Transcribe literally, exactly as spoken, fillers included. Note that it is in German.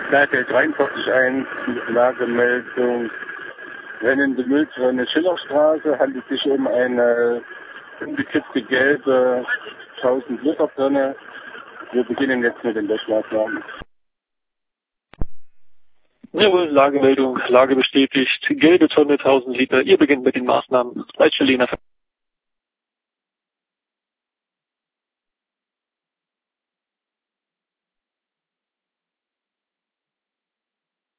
Klarfeld dreiundvierzig eins, Lagemeldung. Brennende Mülltonne Schillerstraße, handelt sich um eine unbekippte gelbe tausend Liter Tonne. Wir beginnen jetzt mit den Löschmaßnahmen. Jawohl, Lagemeldung, Lage bestätigt, gelbe Tonne tausend Liter. Ihr beginnt mit den Maßnahmen. Leitstelle